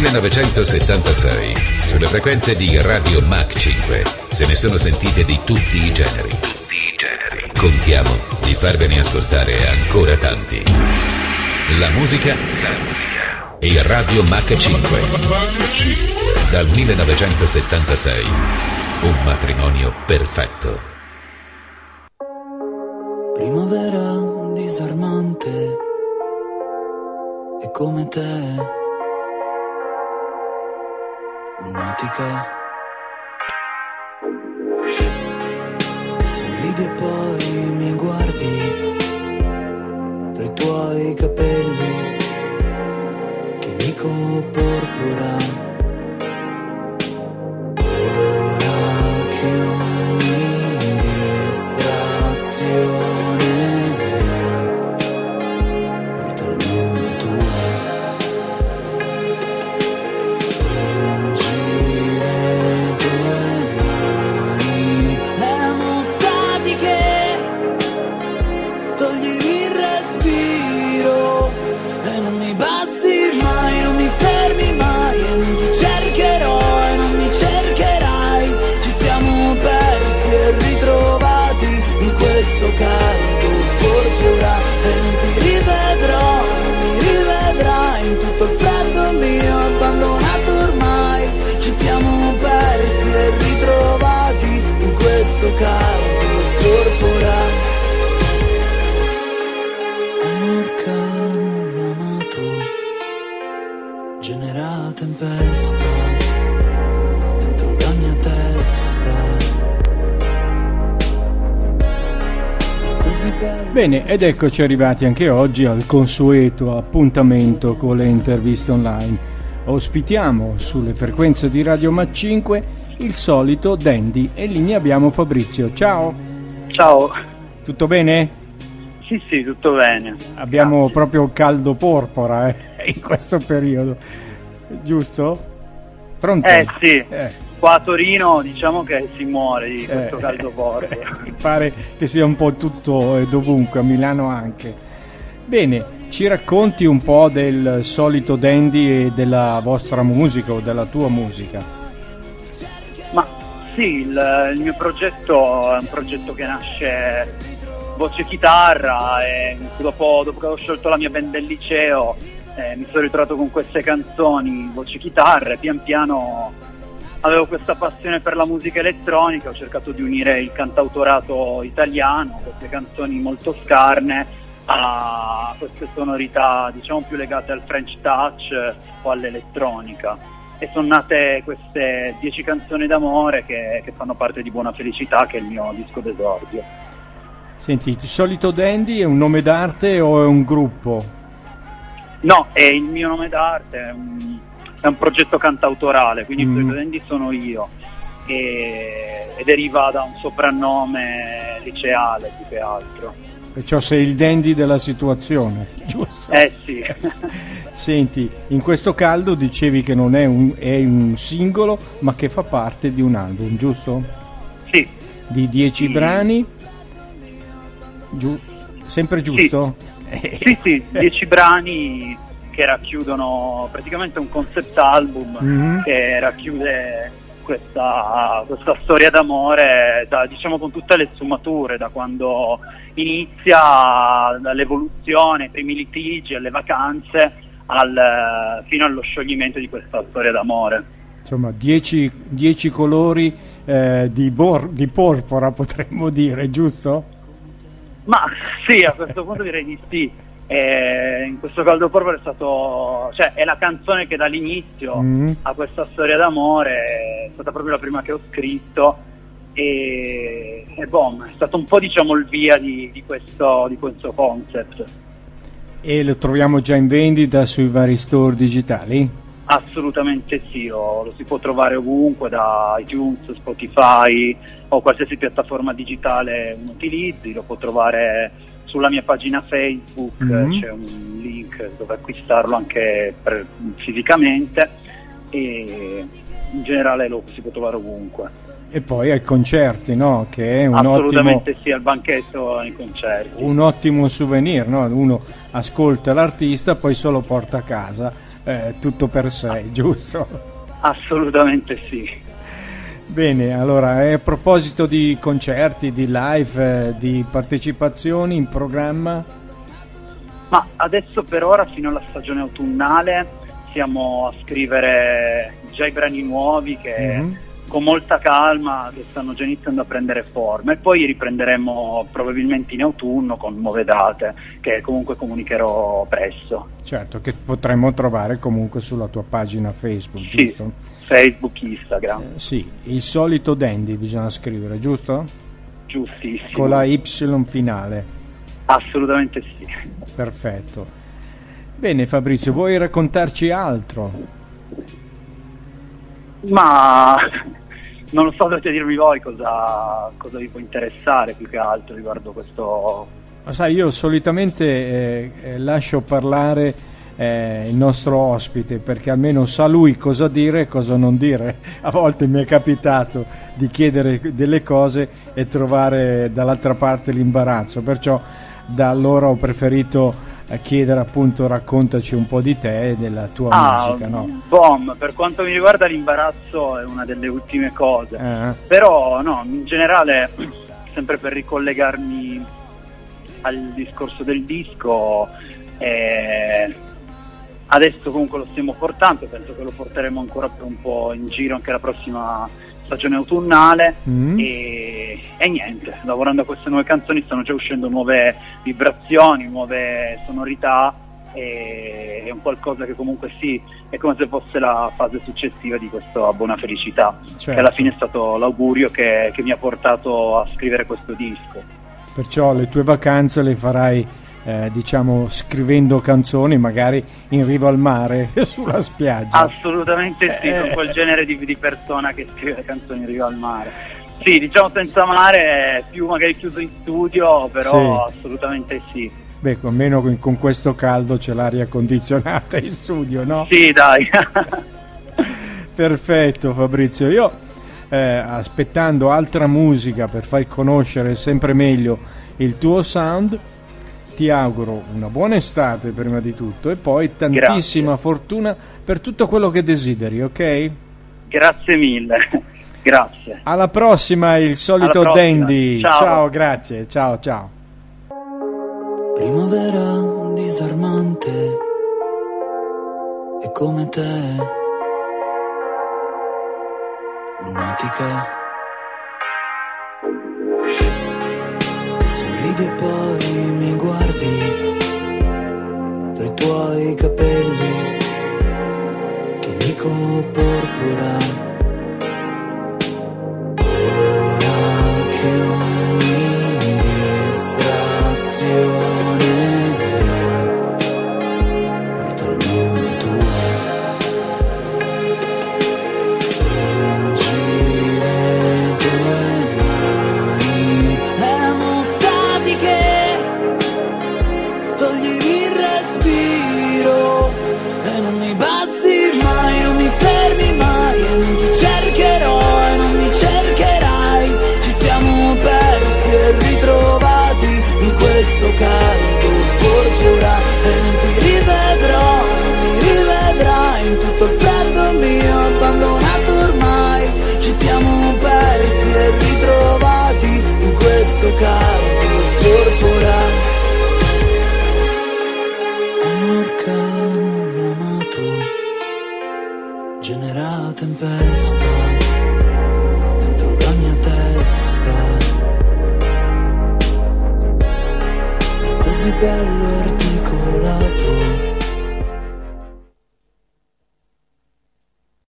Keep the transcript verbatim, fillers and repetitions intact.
millenovecentosettantasei, sulle frequenze di Radio Mach cinque, se ne sono sentite di tutti i generi. Tutti i generi. Contiamo di farvene ascoltare ancora tanti. La musica, la musica e Radio Mach cinque. Dal millenovecentosettantasei, un matrimonio perfetto. Primavera disarmante e come te, lunatica, che sorridi e poi mi guardi tra i tuoi capelli, chimico porpora, ora che ogni distrazione porta il nome tuo. Questo caldo porpora e non ti rivedrò, non mi rivedrai in tutto il freddo mio abbandonato ormai. Ci siamo persi e ritrovati in questo caldo porpora. Amor che non l'ho amato genera tempesta dentro la mia testa. Bene, ed eccoci arrivati anche oggi al consueto appuntamento con le interviste online. Ospitiamo sulle frequenze di Radio Mach cinque il solito Dandy e in linea abbiamo Fabrizio. Ciao. Ciao. Tutto bene? Sì, sì, tutto bene. Abbiamo Grazie. proprio caldo porpora eh, in questo periodo, giusto? Pronto? Eh sì, eh. Qua a Torino diciamo che si muore di questo eh, caldo porpora. Mi pare che sia un po' tutto e dovunque, a Milano anche. Bene, ci racconti un po' del solito Dandy e della vostra musica o della tua musica? Ma sì, il, il mio progetto è un progetto che nasce voce chitarra e dopo, dopo che ho sciolto la mia band del liceo eh, mi sono ritrovato con queste canzoni voce chitarra e pian piano avevo questa passione per la musica elettronica, ho cercato di unire il cantautorato italiano, queste canzoni molto scarne, a queste sonorità diciamo più legate al French touch o all'elettronica. E sono nate queste dieci canzoni d'amore che, che fanno parte di Buona Felicità, che è il mio disco d'esordio. Senti, il solito Dandy è un nome d'arte o è un gruppo? No, è il mio nome d'arte, è un... è un progetto cantautorale, quindi mm. il solito Dandy sono io e, e deriva da un soprannome liceale più che altro. Perciò sei il dandy della situazione, giusto? Eh sì. Senti, in questo caldo dicevi che non è un, è un singolo, ma che fa parte di un album, giusto? Sì. Di dieci sì. brani? Giu- sempre giusto? Sì, sì, sì, dieci brani che racchiudono praticamente un concept album mm-hmm. che racchiude questa, questa storia d'amore da, diciamo con tutte le sfumature, da quando inizia, dall'evoluzione, ai primi litigi, alle vacanze, al, fino allo scioglimento di questa storia d'amore. Insomma, dieci, dieci colori eh, di, bor- di porpora potremmo dire, giusto? Ma sì, a questo punto direi di sì. E in questo caldo porpora è stato, cioè è la canzone che dall'inizio mm. a questa storia d'amore è stata proprio la prima che ho scritto e, e boom, è stato un po' diciamo il via di, di questo di questo concept. E lo troviamo già in vendita sui vari store digitali? Assolutamente sì, lo, lo si può trovare ovunque, da iTunes, Spotify o qualsiasi piattaforma digitale uno utilizzi, lo può trovare sulla mia pagina Facebook, mm-hmm. c'è un link dove acquistarlo anche per, fisicamente e in generale lo si può trovare ovunque. E poi ai concerti, no? Che è un assolutamente ottimo, sì, al banchetto ai concerti. Un ottimo souvenir, no? Uno ascolta l'artista, poi se lo porta a casa eh, tutto per sé, giusto? Assolutamente sì. Bene, allora, a proposito di concerti, di live, eh, di partecipazioni in programma? Ma adesso per ora, fino alla stagione autunnale, siamo a scrivere già i brani nuovi che mm-hmm. con molta calma che stanno già iniziando a prendere forma, e poi riprenderemo probabilmente in autunno con nuove date che comunque comunicherò presto. Certo, che potremmo trovare comunque sulla tua pagina Facebook, sì, giusto? Facebook, Instagram. Eh, sì, il solito Dandy bisogna scrivere, giusto? Giustissimo. Con la Y finale. Assolutamente sì. Perfetto. Bene Fabrizio, vuoi raccontarci altro? Ma non lo so, dovete dirmi voi cosa, cosa vi può interessare più che altro riguardo questo. Ma sai, io solitamente eh, eh, lascio parlare eh, il nostro ospite, perché almeno sa lui cosa dire e cosa non dire. A volte mi è capitato di chiedere delle cose e trovare dall'altra parte l'imbarazzo, perciò da allora ho preferito chiedere appunto raccontaci un po' di te e della tua ah, musica, no? Bom, per quanto mi riguarda l'imbarazzo è una delle ultime cose, eh. però no, in generale, sempre per ricollegarmi al discorso del disco, eh, adesso comunque lo stiamo portando, penso che lo porteremo ancora per un po' in giro anche la prossima stagione autunnale, mm. e, e niente, lavorando a queste nuove canzoni stanno già uscendo nuove vibrazioni, nuove sonorità, e è un qualcosa che comunque sì, è come se fosse la fase successiva di questa buona felicità, certo. Che alla fine è stato l'augurio che, che mi ha portato a scrivere questo disco. Perciò le tue vacanze le farai Eh, diciamo scrivendo canzoni magari in riva al mare sulla spiaggia. Assolutamente sì, eh. Con quel genere di, di persona che scrive canzoni in riva al mare. Sì, diciamo senza mare, più magari chiuso in studio, però sì. Assolutamente sì. Beh, almeno con, con questo caldo c'è l'aria condizionata in studio, no? Sì, dai. Perfetto Fabrizio, io eh, aspettando altra musica per far conoscere sempre meglio il tuo sound, ti auguro una buona estate prima di tutto e poi tantissima Grazie. Fortuna per tutto quello che desideri, ok? Grazie mille. Grazie. Alla prossima, il solito prossima. Dandy. Ciao. Ciao, grazie. Ciao, ciao. Primavera disarmante e come te lunatica che sorridi e poi mi guardi tra i tuoi capelli che dico porpora. Ora che ogni distrazione mia porta il nome tuo, stringi le tue mani emostatiche, toglimi il respiro e non mi basti mai, non mi fermi mai e non ti cercherò e non mi cercherai. Ci siamo persi e ritrovati in questo caldo porpora e non ti rivedrò, non mi rivedrai in tutto il freddo mio abbandonato ormai. Ci siamo persi e ritrovati in questo caldo porpora. Amor che non l'ho amato genera tempesta dentro la mia testa. È così bello